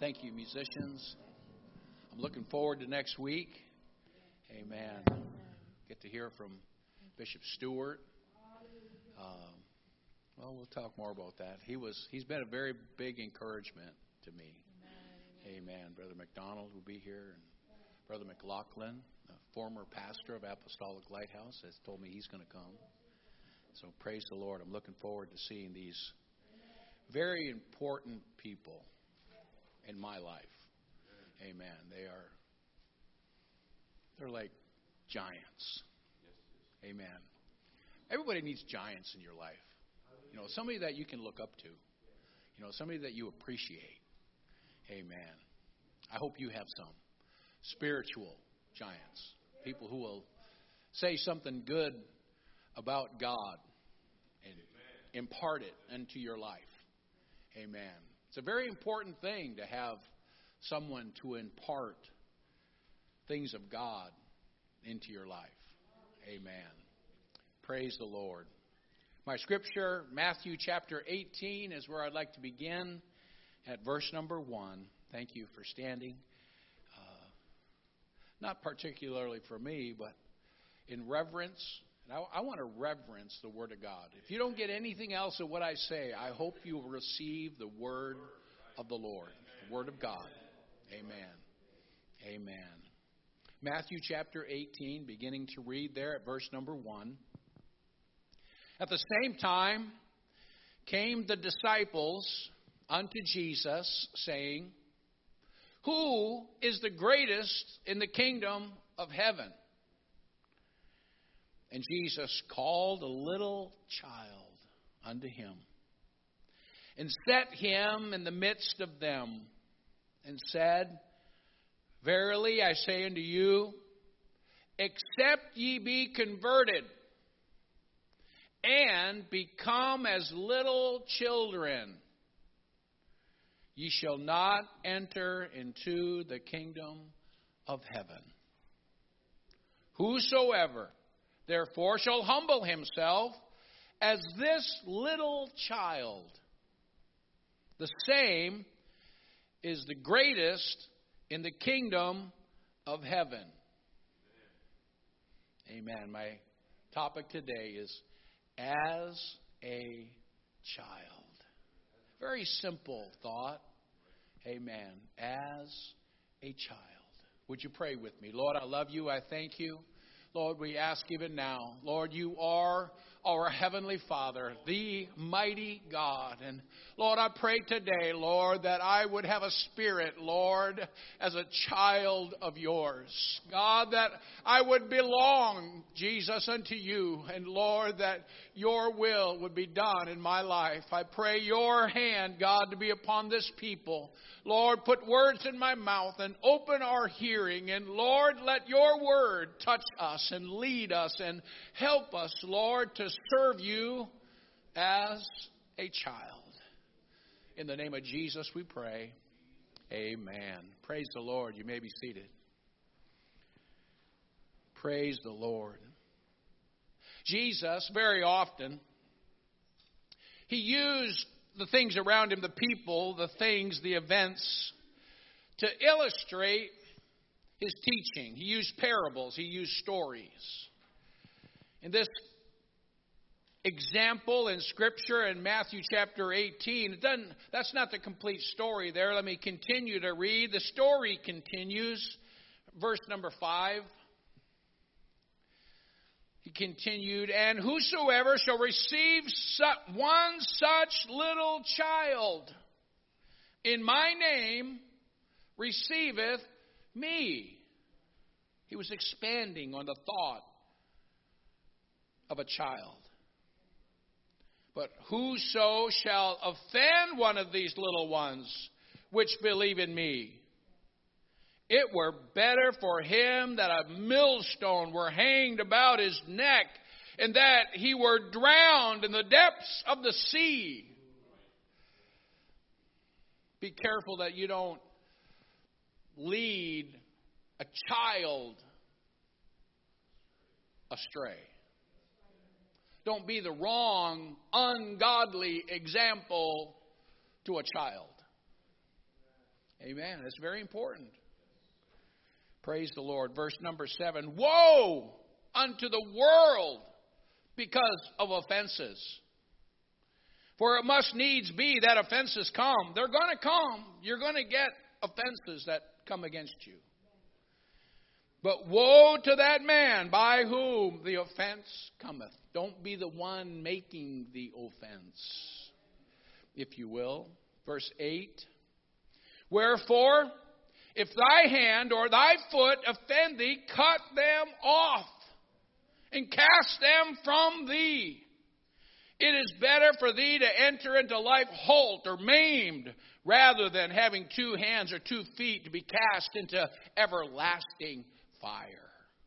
Thank you, musicians. I'm looking forward to next week. Amen. Get to hear from Bishop Stewart. Well, we'll talk more about that. He's been a very big encouragement to me. Amen. Brother McDonald will be here, and Brother McLaughlin, a former pastor of Apostolic Lighthouse, has told me he's going to come. So praise the Lord. I'm looking forward to seeing these very important people in my life. Amen. They're like giants. Amen. Everybody needs giants in your life. Somebody that you can look up to. Somebody that you appreciate. Amen. I hope you have some spiritual giants. People who will say something good about God and impart it into your life. Amen. It's a very important thing to have someone to impart things of God into your life. Amen. Praise the Lord. My scripture, Matthew chapter 18, is where I'd like to begin at verse number 1. Thank you for standing. Not particularly for me, but in reverence. I want to reverence the Word of God. If you don't get anything else of what I say, I hope you will receive the Word of the Lord, the Word of God. Amen. Amen. Matthew chapter 18, beginning to read there at verse number 1. At the same time came the disciples unto Jesus, saying, Who is the greatest in the kingdom of heaven? And Jesus called a little child unto him, and set him in the midst of them, and said, Verily I say unto you, except ye be converted, and become as little children, ye shall not enter into the kingdom of heaven. Whosoever therefore shall humble himself as this little child, the same is the greatest in the kingdom of heaven. Amen. My topic today is as a child. Very simple thought. Amen. As a child. Would you pray with me? Lord, I love you. I thank you. Lord, we ask even now, Lord, you are our Heavenly Father, the mighty God. And Lord, I pray today, Lord, that I would have a spirit, Lord, as a child of yours. God, that I would belong, Jesus, unto you. And Lord, that your will would be done in my life. I pray your hand, God, to be upon this people. Lord, put words in my mouth and open our hearing. And Lord, let your word touch us and lead us and help us, Lord, to serve you as a child. In the name of Jesus we pray. Amen. Praise the Lord. You may be seated. Praise the Lord. Jesus, very often, he used the things around him, the people, the things, the events, to illustrate his teaching. He used parables. He used stories. In this example in Scripture in Matthew chapter 18, that's not the complete story there. Let me continue to read. The story continues. Verse number 5. He continued, And whosoever shall receive one such little child in my name receiveth me. He was expanding on the thought of a child. But whoso shall offend one of these little ones which believe in me, it were better for him that a millstone were hanged about his neck, and that he were drowned in the depths of the sea. Be careful that you don't lead a child astray. Don't be the wrong, ungodly example to a child. Amen. It's very important. Praise the Lord. Verse number 7. Woe unto the world because of offenses. For it must needs be that offenses come. They're going to come. You're going to get offenses that come against you. But woe to that man by whom the offense cometh. Don't be the one making the offense, if you will. Verse 8. Wherefore, if thy hand or thy foot offend thee, cut them off and cast them from thee. It is better for thee to enter into life halt or maimed, rather than having 2 hands or 2 feet to be cast into everlasting fire.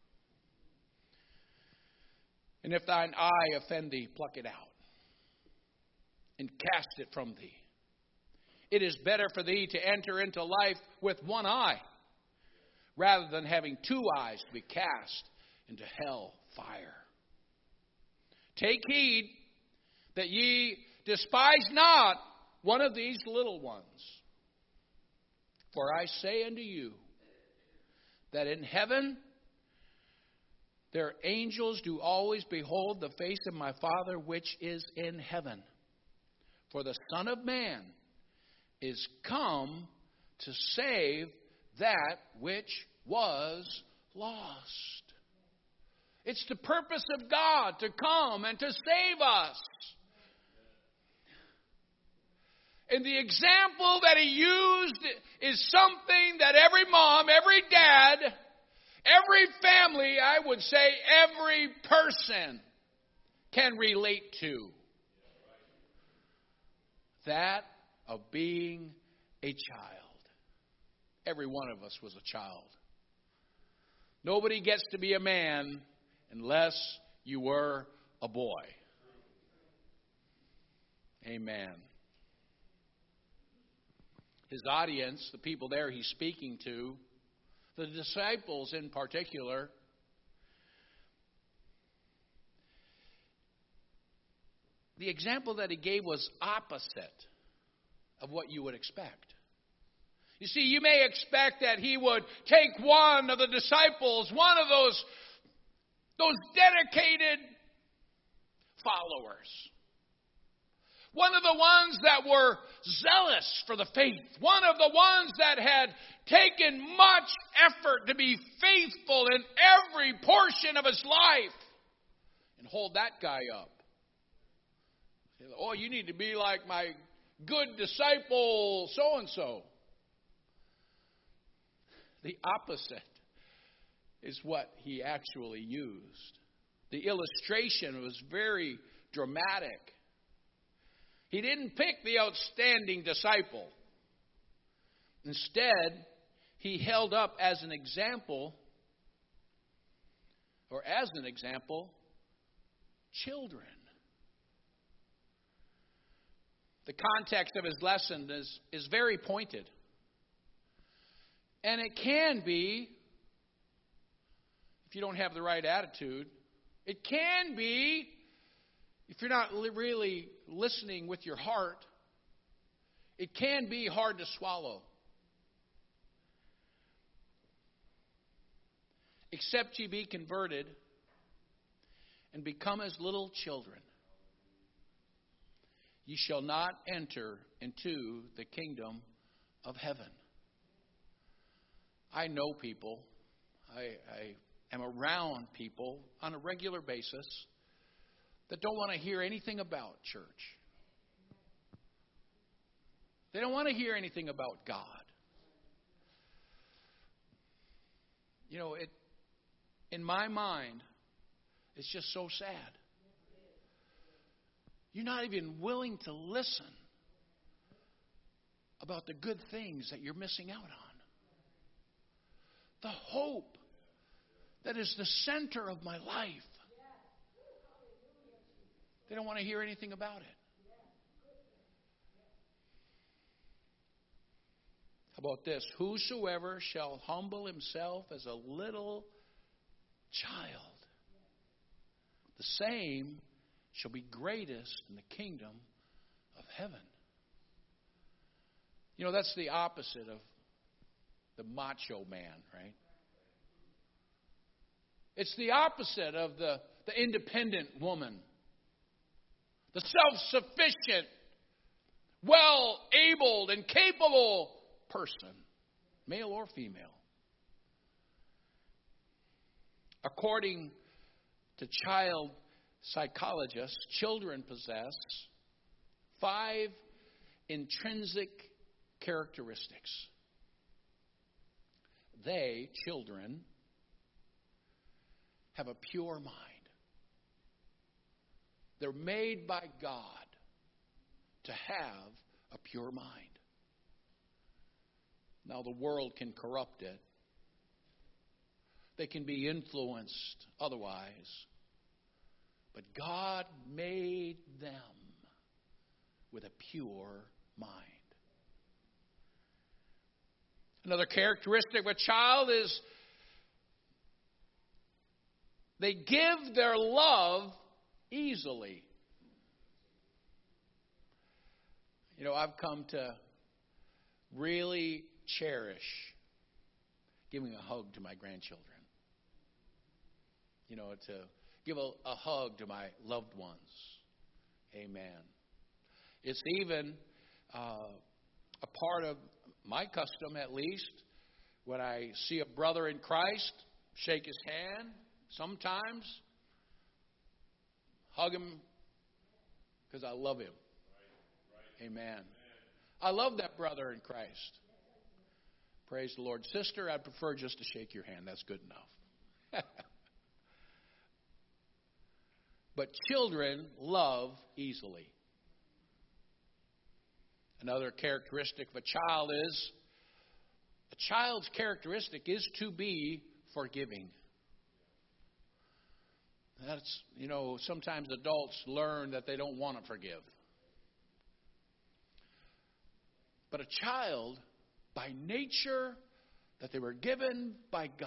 And if thine eye offend thee, pluck it out and cast it from thee. It is better for thee to enter into life with 1 eye, rather than having 2 eyes to be cast into hell fire. Take heed that ye despise not one of these little ones. For I say unto you, that in heaven their angels do always behold the face of my Father which is in heaven. For the Son of Man is come to save that which was lost. It's the purpose of God to come and to save us. And the example that he used is something that every mom, every dad, every family, I would say every person can relate to. That of being a child. Every one of us was a child. Nobody gets to be a man unless you were a boy. Amen. His audience, the people there he's speaking to, the disciples in particular, the example that he gave was opposite of what you would expect. You see, you may expect that he would take one of the disciples, one of those dedicated followers, one of the ones that were zealous for the faith, one of the ones that had taken much effort to be faithful in every portion of his life, and hold that guy up. Oh, you need to be like my good disciple so-and-so. The opposite is what he actually used. The illustration was very dramatic. He didn't pick the outstanding disciple. Instead, he held up as an example, children. The context of his lesson is very pointed. And it can be, if you don't have the right attitude, it can be, if you're not really listening with your heart, it can be hard to swallow. Except ye be converted and become as little children, ye shall not enter into the kingdom of heaven. I know people, I am around people on a regular basis that don't want to hear anything about church. They don't want to hear anything about God. You know, in my mind, it's just so sad. You're not even willing to listen about the good things that you're missing out on. The hope that is the center of my life. They don't want to hear anything about it. How about this? Whosoever shall humble himself as a little child, the same shall be greatest in the kingdom of heaven. You know, that's the opposite of the macho man, right? It's the opposite of the independent woman, the self-sufficient, well-abled and capable person, male or female. According to child psychologists, children possess 5 intrinsic characteristics. They, children, have a pure mind. They're made by God to have a pure mind. Now, the world can corrupt it. They can be influenced otherwise. But God made them with a pure mind. Another characteristic of a child is they give their love easily. You know, I've come to really cherish giving a hug to my grandchildren. You know, to give a hug to my loved ones. Amen. It's even a part of my custom, at least, when I see a brother in Christ, shake his hand, sometimes hug him because I love him. Amen. I love that brother in Christ. Praise the Lord. Sister, I'd prefer just to shake your hand. That's good enough. But children love easily. Another characteristic of a child is, a child's characteristic is to be forgiving. That's, you know, sometimes adults learn that they don't want to forgive. But a child, by nature, that they were given by God,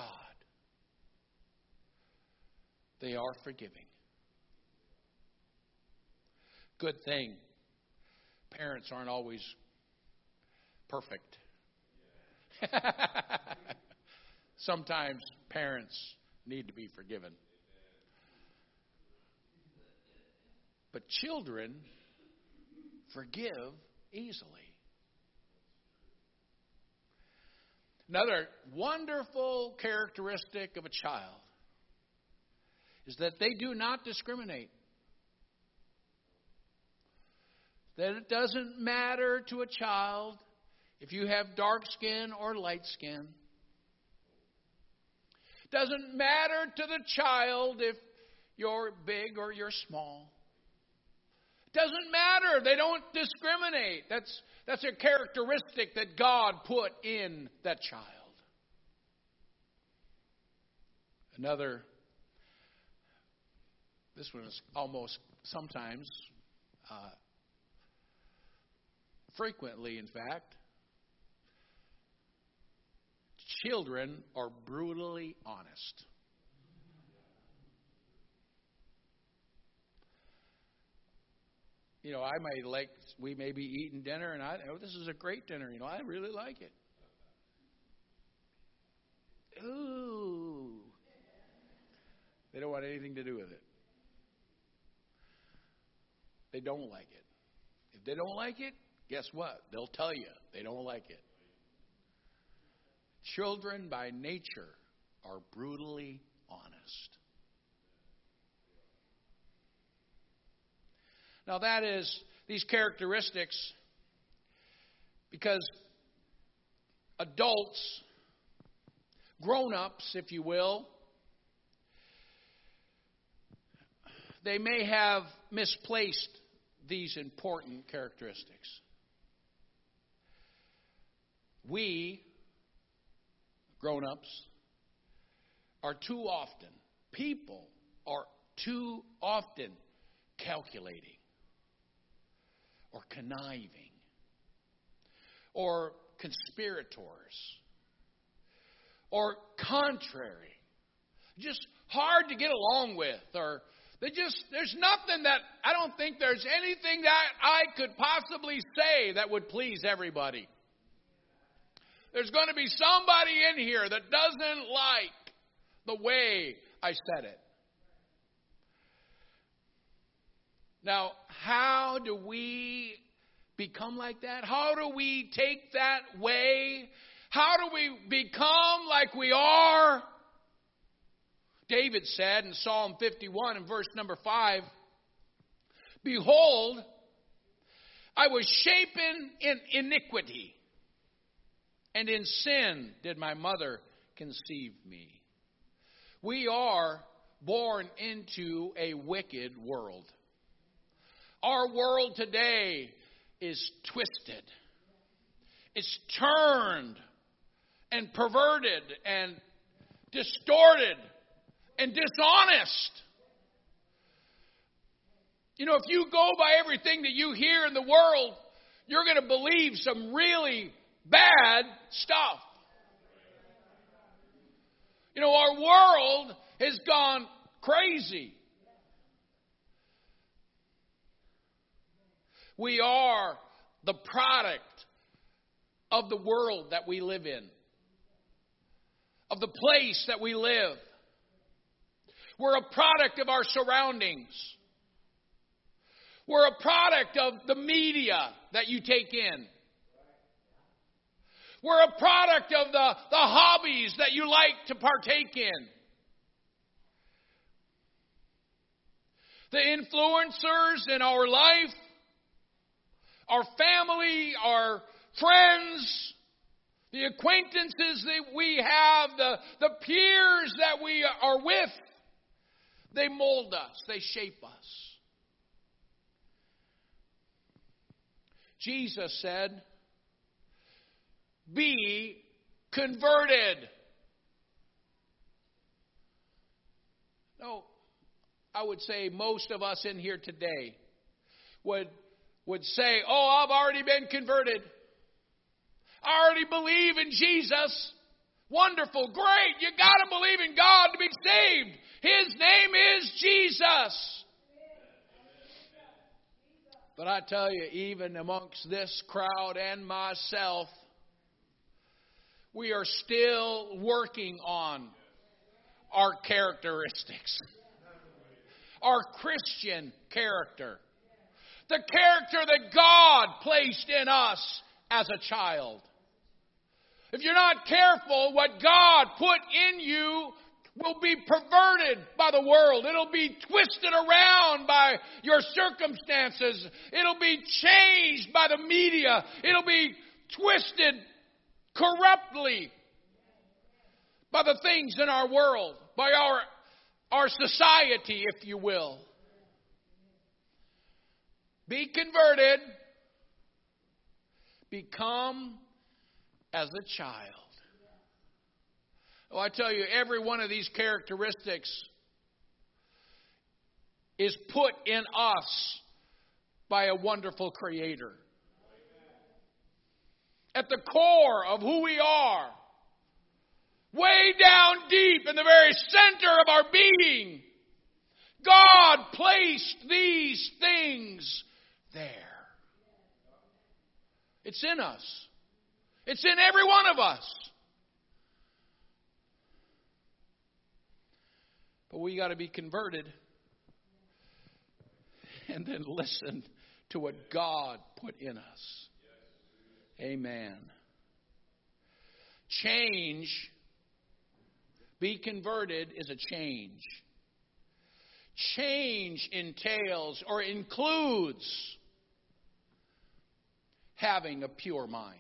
they are forgiving. Good thing. Parents aren't always perfect. Sometimes parents need to be forgiven. But children forgive easily. Another wonderful characteristic of a child is that they do not discriminate. That it doesn't matter to a child if you have dark skin or light skin. It doesn't matter to the child if you're big or you're small. It doesn't matter. They don't discriminate. That's a characteristic that God put in that child. Another, this one is almost sometimes, frequently, in fact, children are brutally honest. You know, we may be eating dinner, and this is a great dinner. You know, I really like it. Ooh. They don't want anything to do with it. They don't like it. If they don't like it, guess what? They'll tell you they don't like it. Children by nature are brutally honest. Now that is these characteristics because adults, grown-ups, if you will, they may have misplaced these important characteristics. We, grown-ups, are too often, people are too often calculating or conniving or conspirators or contrary, just hard to get along with, or there's nothing that, I don't think there's anything that I could possibly say that would please everybody. There's going to be somebody in here that doesn't like the way I said it. Now, how do we become like that? How do we take that way? How do we become like we are? David said in Psalm 51 and verse number 5, "Behold, I was shapen in iniquity, and in sin did my mother conceive me." We are born into a wicked world. Our world today is twisted. It's turned and perverted and distorted and dishonest. You know, if you go by everything that you hear in the world, you're going to believe some really bad stuff. You know, our world has gone crazy. We are the product of the world that we live in, of the place that we live. We're a product of our surroundings. We're a product of the media that you take in. We're a product of the hobbies that you like to partake in. The influencers in our life, our family, our friends, the acquaintances that we have, the peers that we are with, they mold us, they shape us. Jesus said, "Be converted." No, I would say most of us in here today would say, "Oh, I've already been converted. I already believe in Jesus. Wonderful, great. You got to believe in God to be saved. His name is Jesus." But I tell you, even amongst this crowd and myself, we are still working on our characteristics. Our Christian character. The character that God placed in us as a child. If you're not careful, what God put in you will be perverted by the world. It'll be twisted around by your circumstances. It'll be changed by the media. It'll be twisted corruptly by the things in our world, by our society, if you will. Be converted. Become as a child. Oh, I tell you, every one of these characteristics is put in us by a wonderful Creator. At the core of who we are, way down deep in the very center of our being, God placed these things there. It's in us. It's in every one of us. But we got to be converted and then listen to what God put in us. Amen. Change, be converted, is a change. Change entails or includes having a pure mind.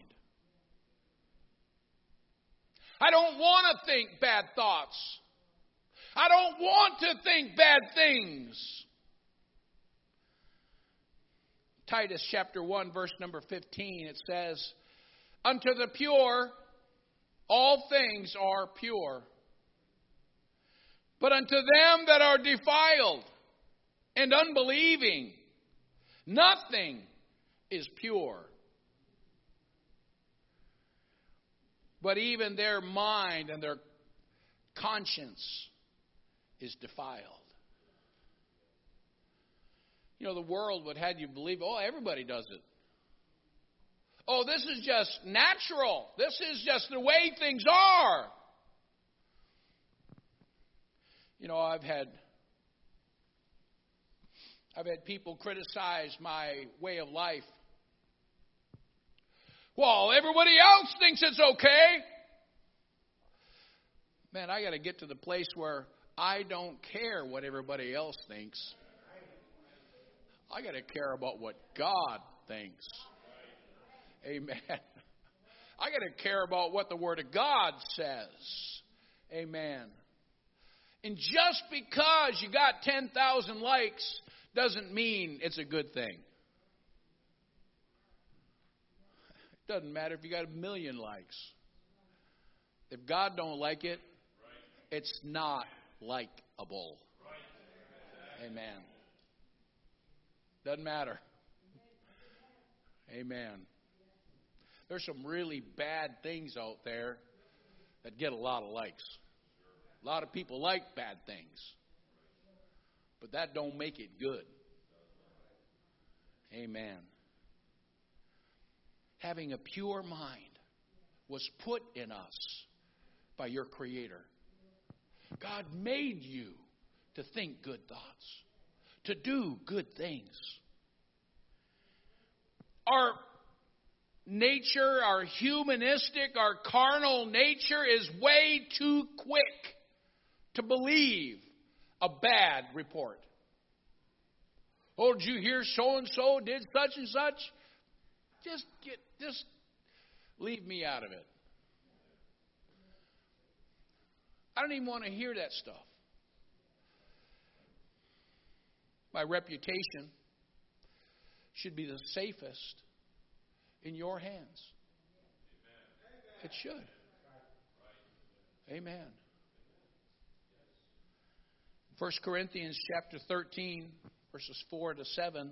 I don't want to think bad thoughts. I don't want to think bad things. Titus chapter 1, verse number 15, it says, "Unto the pure, all things are pure. But unto them that are defiled and unbelieving, nothing is pure. But even their mind and their conscience is defiled." You know, the world would have you believe, oh, everybody does it. Oh, this is just natural. This is just the way things are. You know, I've had people criticize my way of life. Well, everybody else thinks it's okay. Man, I got to get to the place where I don't care what everybody else thinks. I got to care about what God thinks. Amen. I got to care about what the Word of God says. Amen. And just because you got 10,000 likes doesn't mean it's a good thing. It doesn't matter if you got 1 million likes. If God don't like it, it's not likable. Amen. Doesn't matter. Amen. There's some really bad things out there that get a lot of likes. A lot of people like bad things. But that don't make it good. Amen. Having a pure mind was put in us by your Creator. God made you to think good thoughts, to do good things. Our nature, our humanistic, our carnal nature is way too quick to believe a bad report. Oh, did you hear so-and-so did such and such? Just leave me out of it. I don't even want to hear that stuff. My reputation should be the safest in your hands. It should. Amen. 1 Corinthians chapter 13, verses 4 to 7.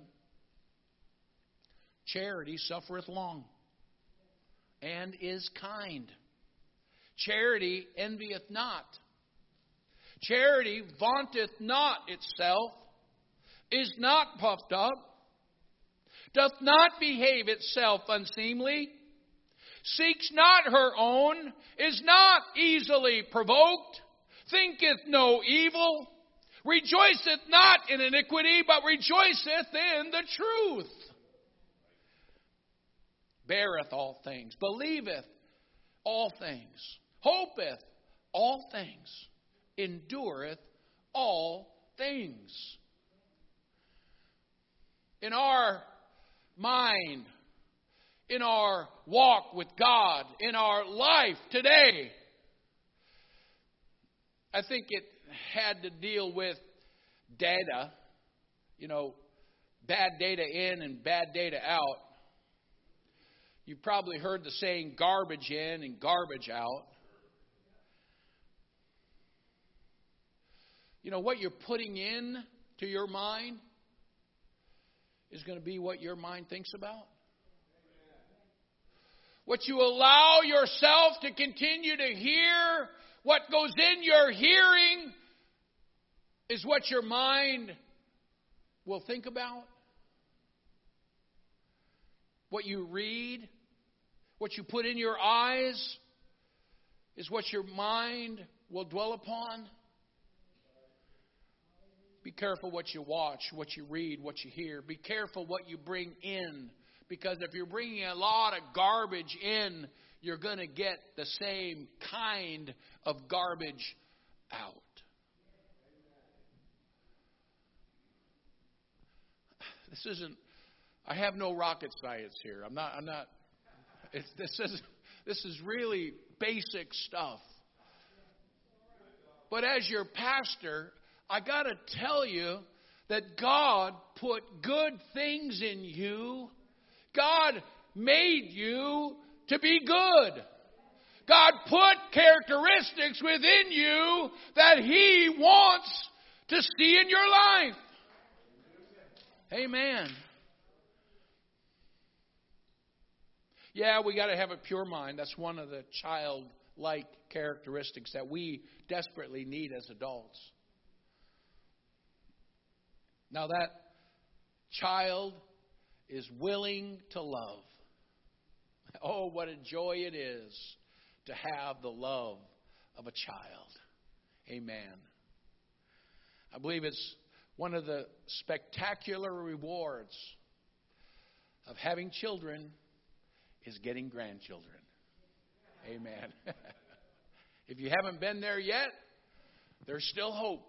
Charity suffereth long, and is kind. Charity envieth not. Charity vaunteth not itself, is not puffed up, doth not behave itself unseemly, seeks not her own, is not easily provoked, thinketh no evil, rejoiceth not in iniquity, but rejoiceth in the truth. Beareth all things, believeth all things, hopeth all things, endureth all things. In our mind, in our walk with God, in our life today, I think it had to deal with data. You know, bad data in and bad data out. You've probably heard the saying garbage in and garbage out. You know, what you're putting in to your mind is going to be what your mind thinks about. What you allow yourself to continue to hear, what goes in your hearing, is what your mind will think about. What you read, what you put in your eyes, is what your mind will dwell upon. Be careful what you watch, what you read, what you hear. Be careful what you bring in. Because if you're bringing a lot of garbage in, you're going to get the same kind of garbage out. This isn't, I have no rocket science here. I'm not, this is really basic stuff. But as your pastor, I got to tell you that God put good things in you. God made you to be good. God put characteristics within you that He wants to see in your life. Amen. Yeah, we got to have a pure mind. That's one of the childlike characteristics that we desperately need as adults. Now that child is willing to love. Oh, what a joy it is to have the love of a child. Amen. I believe it's one of the spectacular rewards of having children is getting grandchildren. Amen. If you haven't been there yet, there's still hope.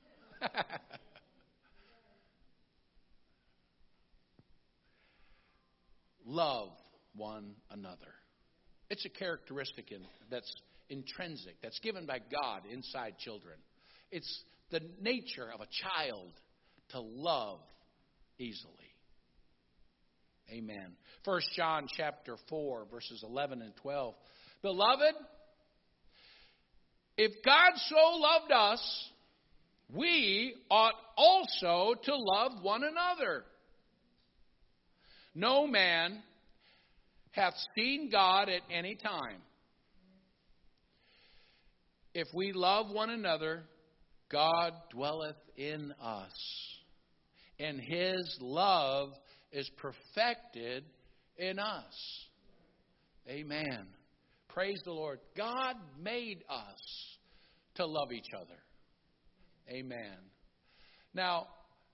Love one another. It's a characteristic that's intrinsic, that's given by God inside children. It's the nature of a child to love easily. Amen. 1 John chapter 4, verses 11 and 12. Beloved, if God so loved us, we ought also to love one another. No man hath seen God at any time. If we love one another, God dwelleth in us, and His love is perfected in us. Amen. Praise the Lord. God made us to love each other. Amen. Now,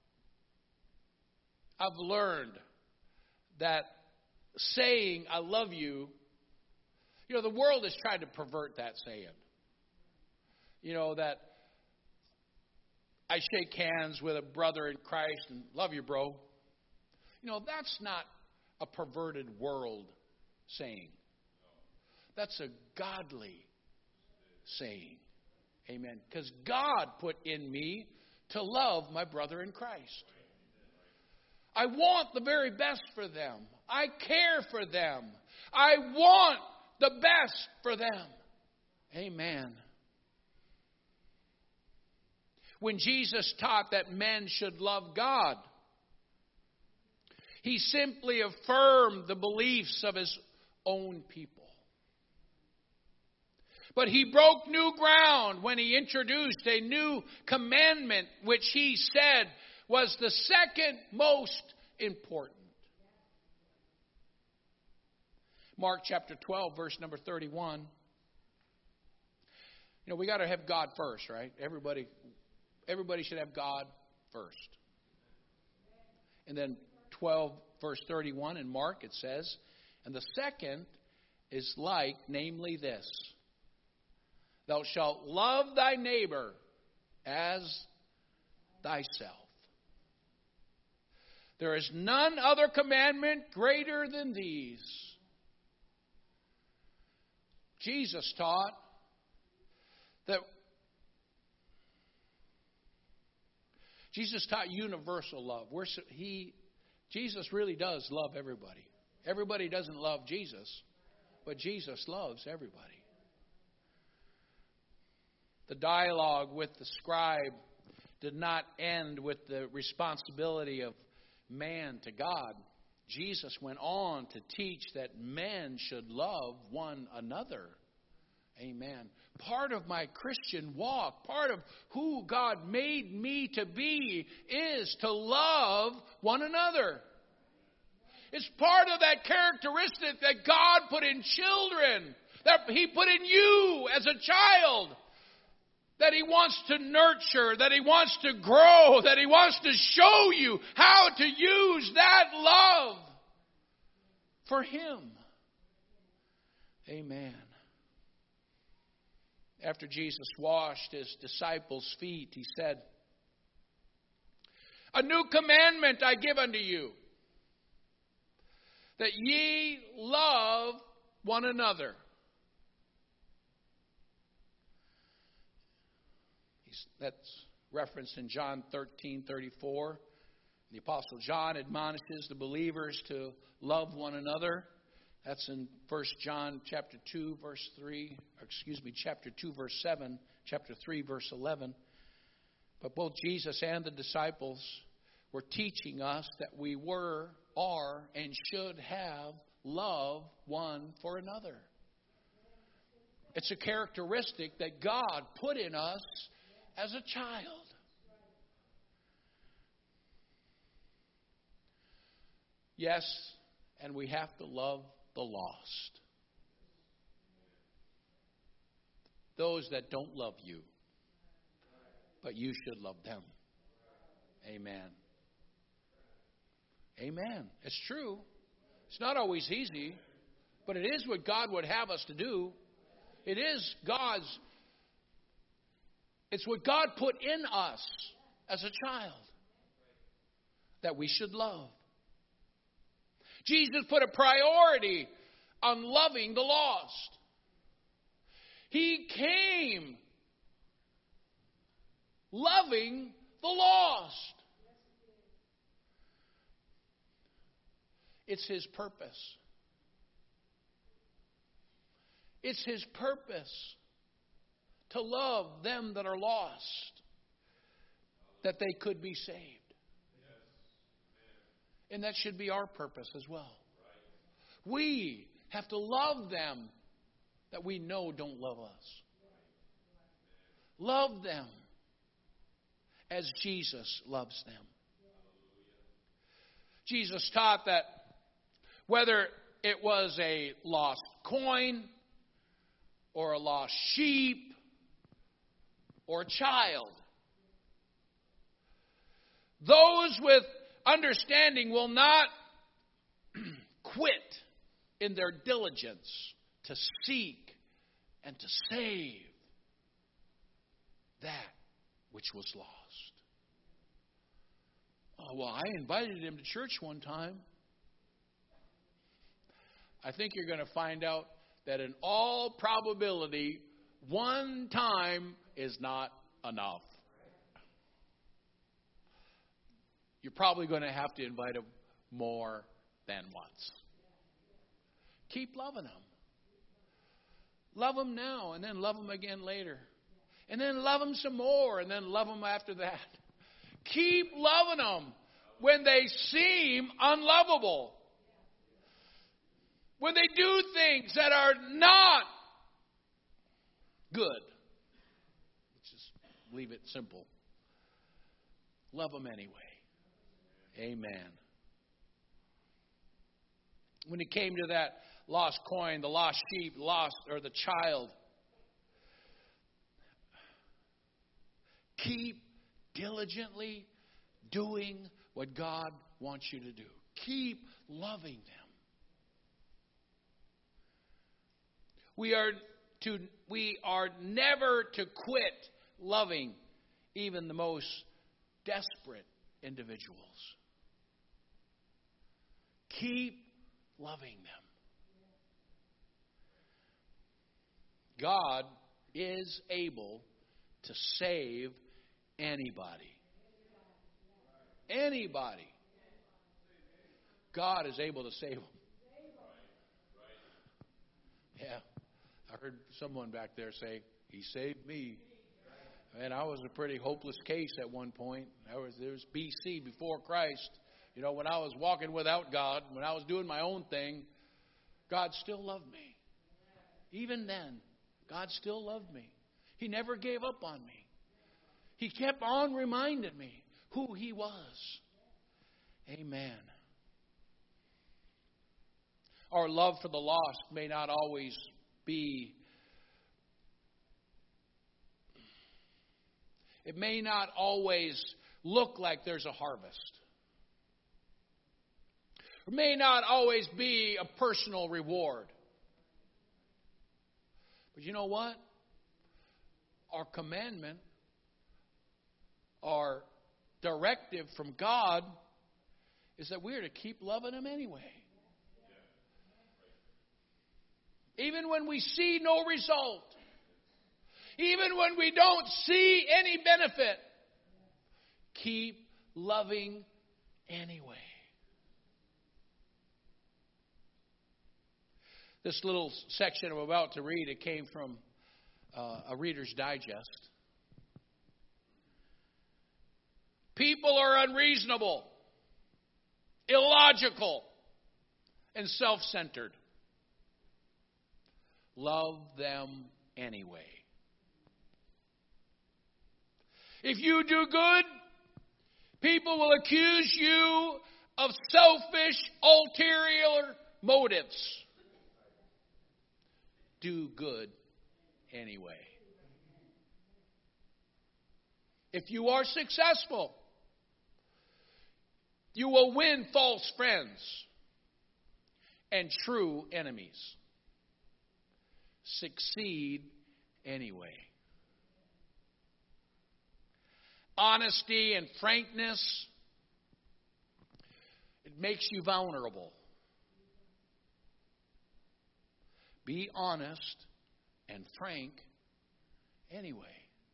I've learned that saying, I love you, the world has tried to pervert that saying. That I shake hands with a brother in Christ and love you, bro. That's not a perverted world saying. That's a godly saying. Amen. Because God put in me to love my brother in Christ. I want the very best for them. I care for them. I want the best for them. Amen. When Jesus taught that men should love God, He simply affirmed the beliefs of His own people. But He broke new ground when He introduced a new commandment, which He said was the second most important. Mark chapter 12, verse number 31. We got to have God first, right? Everybody should have God first. And then 12, verse 31 in Mark, it says, and the second is like, namely this: thou shalt love thy neighbor as thyself. There is none other commandment greater than these. Jesus taught that universal love. Jesus really does love everybody. Everybody doesn't love Jesus, but Jesus loves everybody. The dialogue with the scribe did not end with the responsibility of man to God. Jesus went on to teach that men should love one another. Amen. Part of my Christian walk, part of who God made me to be, is to love one another. It's part of that characteristic that God put in children, that He put in you as a child, that He wants to nurture, that He wants to grow, that He wants to show you how to use that love for Him. Amen. After Jesus washed His disciples' feet, He said, a new commandment I give unto you, that ye love one another. That's referenced in John 13:34. The Apostle John admonishes the believers to love one another. That's in 1 John chapter 2, verse 3. Chapter 2, verse 7. Chapter 3, verse 11. But both Jesus and the disciples were teaching us that we are, and should have love one for another. It's a characteristic that God put in us as a child. Yes, and we have to love the lost. Those that don't love you, but you should love them. Amen. Amen. It's true. It's not always easy, but it is what God would have us to do. It is it's what God put in us as a child that we should love. Jesus put a priority on loving the lost. He came loving the lost. It's His purpose. It's His purpose to love them that are lost, that they could be saved. And that should be our purpose as well. We have to love them that we know don't love us. Love them as Jesus loves them. Jesus taught that whether it was a lost coin or a lost sheep or a child, those with understanding will not quit in their diligence to seek and to save that which was lost. Oh, well, I invited him to church one time. I think you're going to find out that in all probability, one time is not enough. You're probably going to have to invite him more than once. Keep loving them. Love them now, and then love them again later. And then love them some more, and then love them after that. Keep loving them when they seem unlovable. When they do things that are not good. Let's just leave it simple. Love them anyway. Amen. When it came to that lost coin, the lost sheep, the child, keep diligently doing what God wants you to do. Keep loving them. We are never to quit loving even the most desperate individuals. Keep loving them. God is able to save anybody. Anybody. God is able to save them. Yeah. I heard someone back there say, He saved me. And I was a pretty hopeless case at one point. There was BC, before Christ. You know, when I was walking without God, when I was doing my own thing, God still loved me. Even then, God still loved me. He never gave up on me. He kept on reminding me who He was. Amen. Our love for the lost may not always be, it may not always look like there's a harvest. It may not always be a personal reward. But you know what? Our commandment, our directive from God is that we are to keep loving Him anyway. Even when we see no result. Even when we don't see any benefit. Keep loving anyway. This little section I'm about to read, it came from a Reader's Digest. People are unreasonable, illogical, and self-centered. Love them anyway. If you do good, people will accuse you of selfish, ulterior motives. do good anyway. If you are successful, you will win false friends and true enemies. Succeed anyway. Honesty and frankness, it makes you vulnerable. Be honest and frank anyway.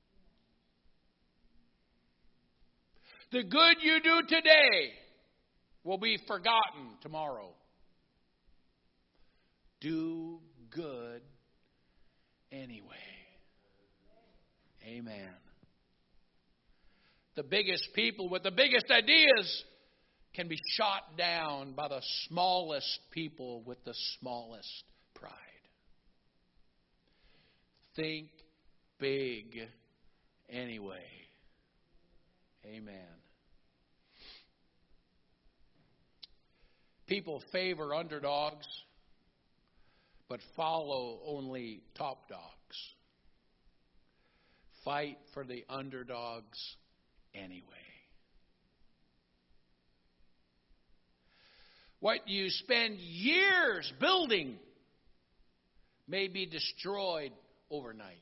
The good you do today will be forgotten tomorrow. Do good anyway. Amen. The biggest people with the biggest ideas can be shot down by the smallest people with the smallest pride. Think big anyway. Amen. People favor underdogs, but follow only top dogs. Fight for the underdogs anyway. What you spend years building may be destroyed overnight.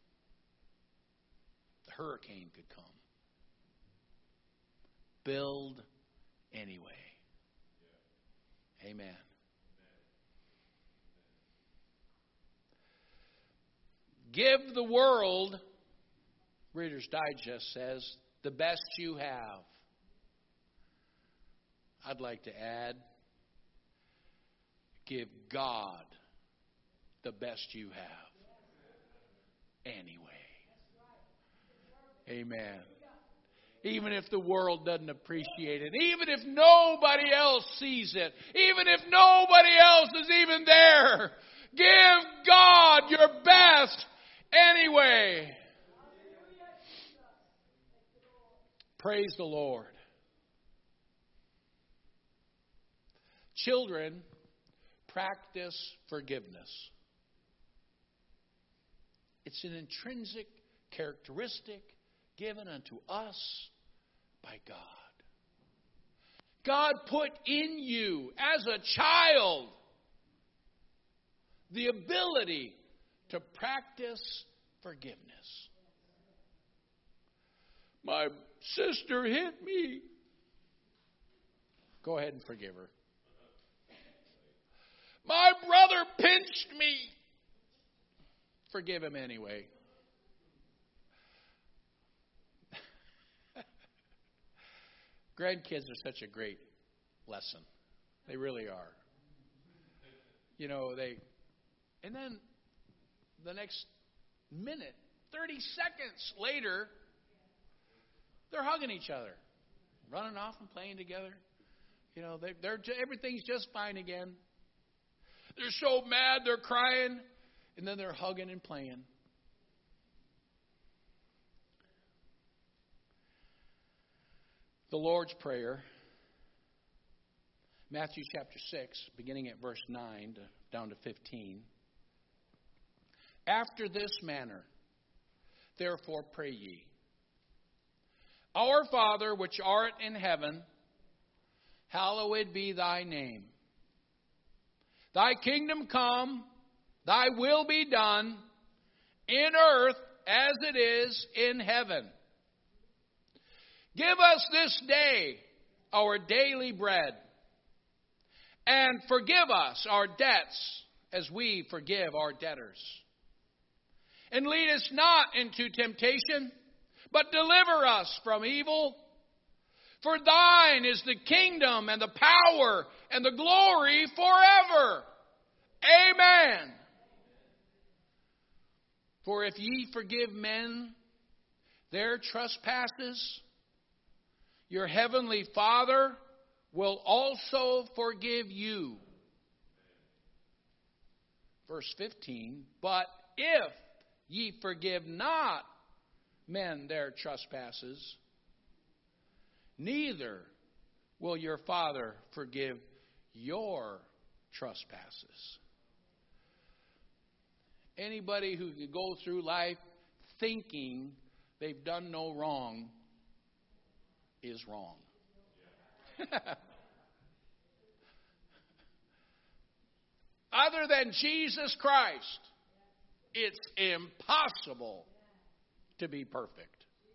The hurricane could come. Build anyway. Amen. Give the world, Reader's Digest says, the best you have. I'd like to add, give God the best you have. Anyway. Amen. Even if the world doesn't appreciate it. Even if nobody else sees it. Even if nobody else is even there. Give God your best anyway. Praise the Lord. Children, practice forgiveness. It's an intrinsic characteristic given unto us by God. God put in you as a child the ability to practice forgiveness. My sister hit me. Go ahead and forgive her. My brother pinched me. Forgive him anyway. Grandkids are such a great lesson. They really are. You know, and then the next minute, 30 seconds later, they're hugging each other, running off and playing together. You know, everything's just fine again. They're so mad, they're crying, and then they're hugging and playing. The Lord's Prayer, Matthew chapter 6, beginning at verse 9 down to 15. After this manner, therefore pray ye. Our Father, which art in heaven, hallowed be thy name. Thy kingdom come, thy will be done, in earth as it is in heaven. Give us this day our daily bread, and forgive us our debts as we forgive our debtors. And lead us not into temptation, but deliver us from evil. For thine is the kingdom and the power and the glory forever. Amen. For if ye forgive men their trespasses, your heavenly Father will also forgive you. Verse 15, but if ye forgive not men their trespasses, neither will your Father forgive your trespasses. Anybody who can go through life thinking they've done no wrong is wrong. Other than Jesus Christ, it's impossible to be perfect.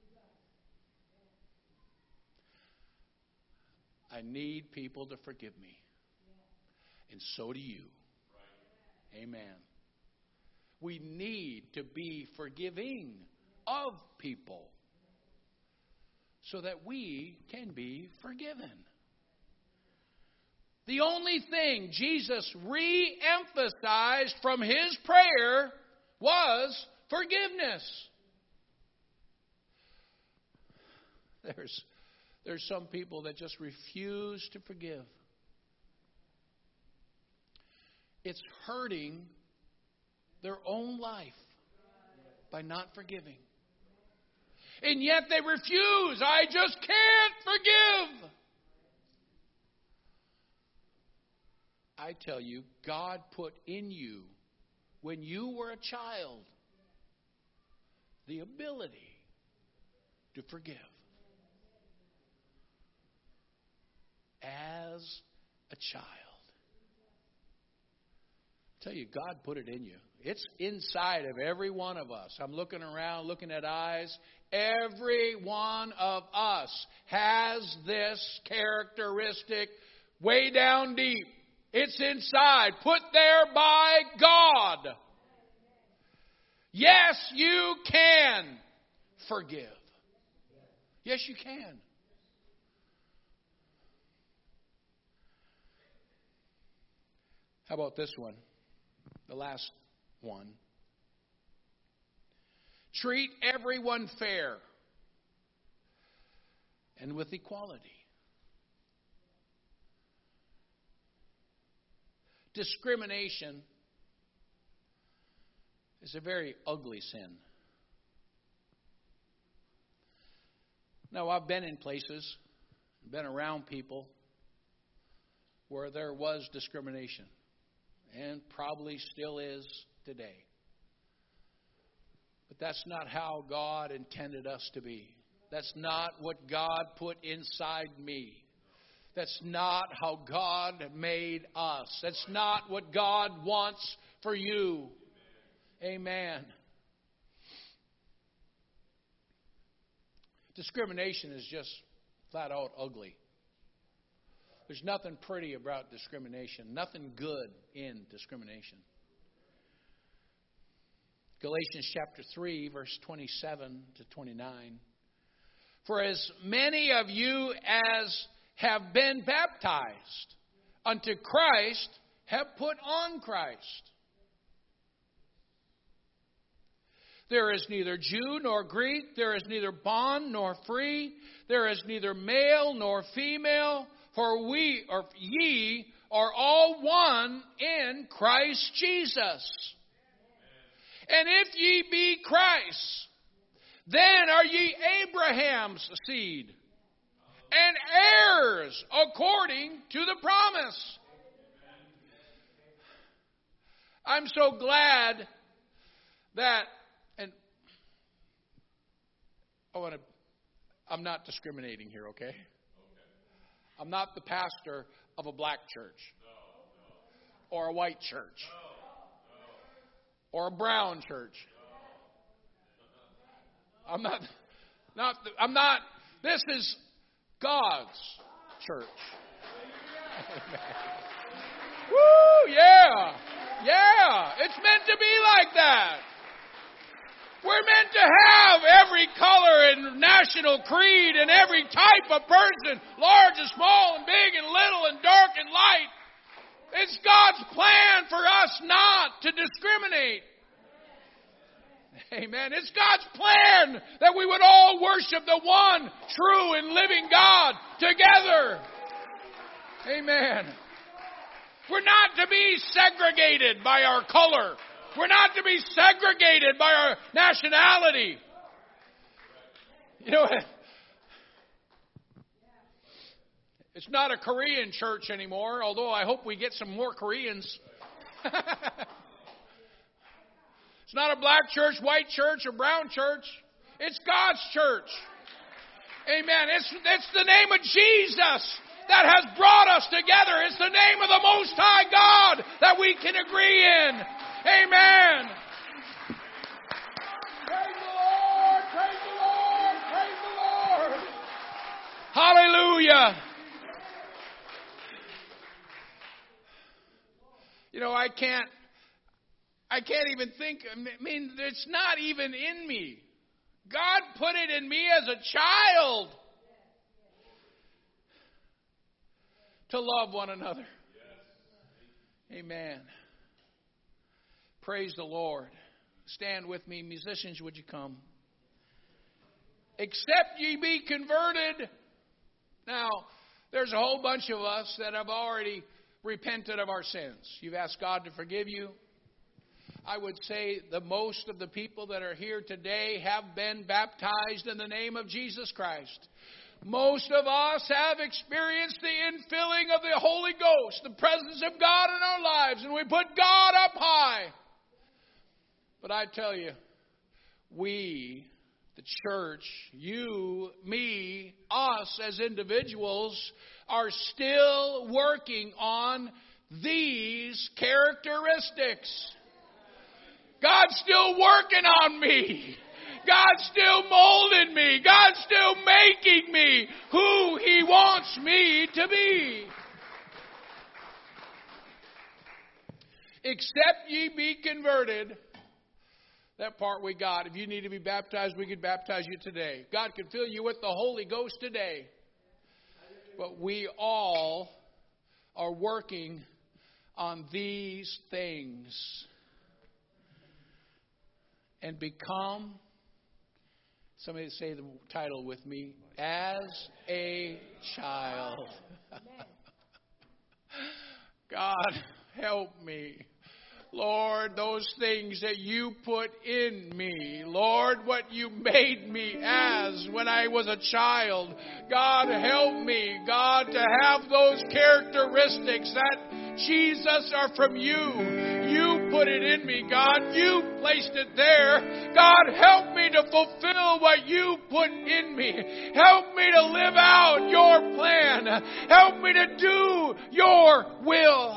I need people to forgive me. And so do you. Amen. We need to be forgiving of people so that we can be forgiven. The only thing Jesus re-emphasized from his prayer was forgiveness. There's some people that just refuse to forgive. It's hurting their own life by not forgiving. And yet they refuse. I just can't forgive. I tell you, God put in you, when you were a child, the ability to forgive. As a child. I tell you, God put it in you. It's inside of every one of us. I'm looking around, looking at eyes. Every one of us has this characteristic way down deep. It's inside, put there by God. Yes, you can forgive. Yes, you can. How about this one? The last one. Treat everyone fair and with equality. Discrimination is a very ugly sin. Now, I've been in places, been around people where there was discrimination. And probably still is today. But that's not how God intended us to be. That's not what God put inside me. That's not how God made us. That's not what God wants for you. Amen. Discrimination is just flat out ugly. There's nothing pretty about discrimination, nothing good in discrimination. Galatians chapter 3, verse 27 to 29. For as many of you as have been baptized unto Christ have put on Christ. There is neither Jew nor Greek, there is neither bond nor free, there is neither male nor female, for ye are all one in Christ Jesus. And if ye be Christ, then are ye Abraham's seed, and heirs according to the promise. I'm so glad that, and I'm not discriminating here, okay? I'm not the pastor of a black church, or a white church, or a brown church. I'm not, this is God's church. Woo, yeah. Yeah, it's meant to be like that. We're meant to have every color and national creed and every type of person, large and small and big and little and dark and light. It's God's plan for us not to discriminate. Amen. It's God's plan that we would all worship the one true and living God together. Amen. We're not to be segregated by our color. We're not to be segregated by our nationality. You know, it's not a Korean church anymore, although I hope we get some more Koreans. It's not a black church, white church, or brown church. It's God's church. Amen. It's the name of Jesus that has brought us together. It's the name of the Most High God that we can agree in. Amen. Praise the Lord, praise the Lord, praise the Lord. Hallelujah. You know, I can't even think, I mean, it's not even in me. God put it in me as a child to love one another. Amen. Praise the Lord. Stand with me. Musicians, would you come? Except ye be converted. Now, there's a whole bunch of us that have already repented of our sins. You've asked God to forgive you. I would say the most of the people that are here today have been baptized in the name of Jesus Christ. Most of us have experienced the infilling of the Holy Ghost, the presence of God in our lives, and we put God up high. But I tell you, we, the church, you, me, us as individuals, are still working on these characteristics. God's still working on me. God's still molding me. God's still making me who He wants me to be. Except ye be converted. That part we got. If you need to be baptized, we could baptize you today. God could fill you with the Holy Ghost today. But we all are working on these things. And become, somebody say the title with me, as a child. God, help me. Lord, those things that you put in me. Lord, what you made me as when I was a child. God, help me, God, to have those characteristics that, Jesus, are from you. You put it in me, God. You placed it there. God, help me to fulfill what you put in me. Help me to live out your plan. Help me to do your will.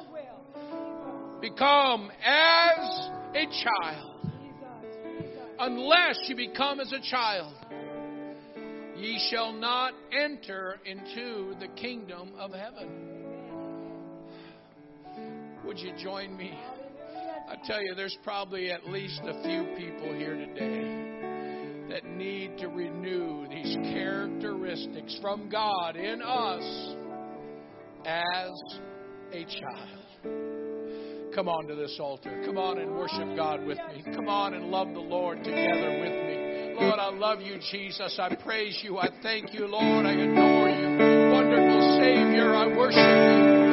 Become as a child. Unless you become as a child, ye shall not enter into the kingdom of heaven. Would you join me? I tell you, there's probably at least a few people here today that need to renew these characteristics from God in us as a child. Come on to this altar. Come on and worship God with me. Come on and love the Lord together with me. Lord, I love you, Jesus. I praise you. I thank you, Lord. I adore you. Wonderful Savior, I worship you.